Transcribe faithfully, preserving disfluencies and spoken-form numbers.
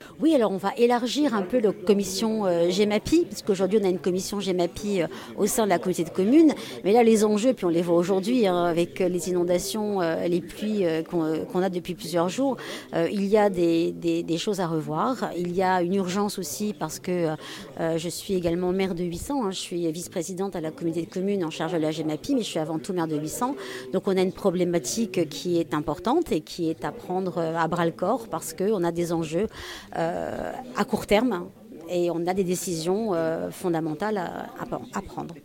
Oui, alors on va élargir un peu la commission euh, GEMAPI, parce qu'aujourd'hui on a une commission GEMAPI euh, au sein de la communauté de communes. Mais là, les enjeux, puis on les voit aujourd'hui, hein, avec les inondations, euh, les pluies euh, qu'on, euh, qu'on a depuis plusieurs jours, euh, il y a des, des, des choses à revoir. Il y a une urgence aussi parce que euh, je suis également maire de Huit-Cents, hein, je suis vice-présidente à la communauté de communes en charge de la GEMAPI, mais je suis avant tout maire de Huit-Cents. Donc on a une problématique qui est importante et qui est à prendre à bras le corps parce qu'on a des enjeux euh, à court terme et on a des décisions euh, fondamentales à, à, à prendre.